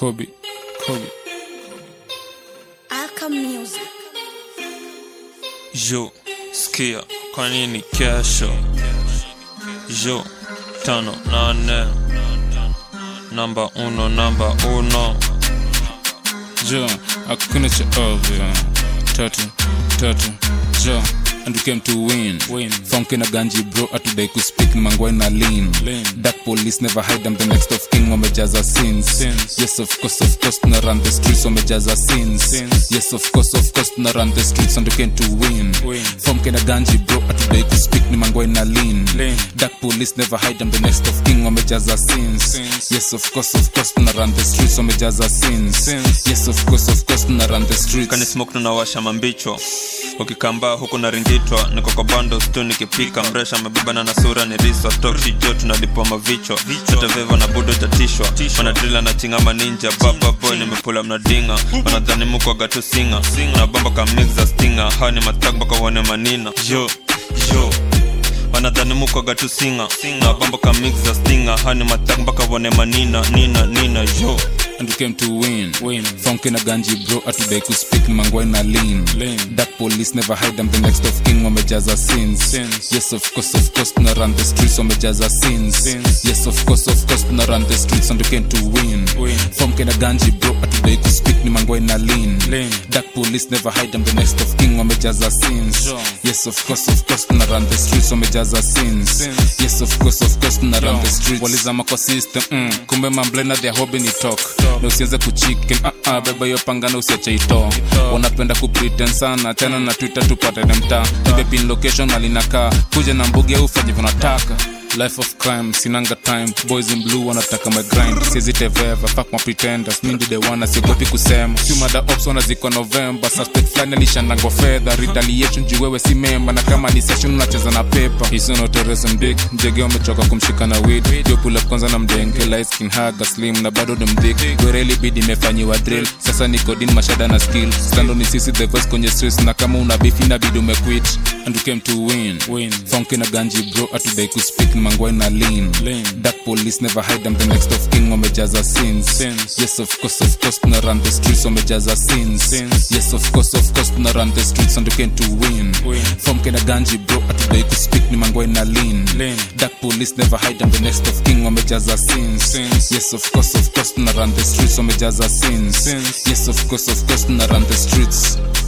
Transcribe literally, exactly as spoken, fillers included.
Kobe, Kobe. Alchem Music. Yo, skia, kwa nini kesho? Yo, tano, nane. Namba uno, namba uno. Yo, hakuna cha ovyo. Tatu, tatu, yo. And we came to win, win. Funky na ganji bro, atudai kuspeak mangwai na lean. lean Dark police never hide, I'm the next of king, wamejaza sins. sins Yes of course, of course, tuna run the streets, wamejaza sins. sins Yes of course, of course, tuna run the streets, and we came to win, win. Funky na ganji bro, atudai kuspeak ni mangwai na lean. lean Dark police never hide, I'm the next of king, wamejaza sins. sins Yes of course, of course, tuna run the streets, wamejaza sins. sins Yes of course, of course, tuna run the streets. Kani smoke tunawasha mambicho, ukikamba huku na ringitwa, niko kwa bando stu nikipika, mresha mebibana na sura ni riswa, talk shit yo tunalipwa mavichwa, hata vevo na budo tatishwa, wanadrila na chingama ninja, baba boy nimepula mnadinga, wanadhani muko agatu singa, wanabamba ka mixa stinga, hao ni matagba kwa wane manina, yo, yo wanadhani muko agatu singa, wanabamba ka mixa stinga, hao ni matagba kwa wane manina, nina, nina, yo. And we came to win, win. Funky na ganji bro, atudai kuspeak mangwai na lean. lean Dark police never hide, I'm the next of king, wamejaza sins. sins Yes of course, of course, tuna run the streets, wamejaza sins. sins Yes of course, of course, tuna run the streets, and we came to win, win. Funky na ganji bro, atudai kuspeak ni mangwai na lean. lean Dark police never hide, I'm the next of king, wamejaza sins. Yo. Yes of course, of course, tuna run the streets, wamejaza sins. sins Yes of course, of course, tuna run the streets. Walizama kwa system, mm. Kumbe mamblena their hobby ni talk. Na usianze kuchicken, ah ah, beba yo pangana usiacha ito. Wanapenda kupretend sana, tena na Twitter tupate demta. Nibe pin location malinakaa, kuja na mbugi au ufanye vonataka. Life of crime, sinanga time. Boys in blue wanataka my grind. Siezi teveva, fuck my pretenders. Mindi de wana, siogopi kusema. Few mother ops wanazikwa November. Suspect flani alishandango fedha. Retaliation jiwewe si memba. Na kama ni session unacheza na paper. Hiso no terrorism dick. Njege wamechoka kumshika na weed. Yo pull up kwanza na mdenge. Light skin haga slim na bado dem dick. Gwereli bidi mefanyiwa drill. Sasa niko din mashada na skill. Stando ni sisi the voice kwenye streets. Na kama una beef na bidi umequit. And we came to win, win. Funky na ganji bro, atudai kuspeak mangwai na lean. lean Dark police never hide, I'm the next of king, wamejaza sins. sins Yes of course, of course, tuna run the streets, wamejaza sins. sins Yes of course, of course, tuna run the streets, and we came to win, win. Funky na ganji bro, atudai kuspeak ni mangwai na lean. lean Dark police never hide, I'm the next of king, wamejaza sins. sins Yes of course, of course, tuna run the streets, wamejaza sins. sins Yes of course, of course, tuna run the streets.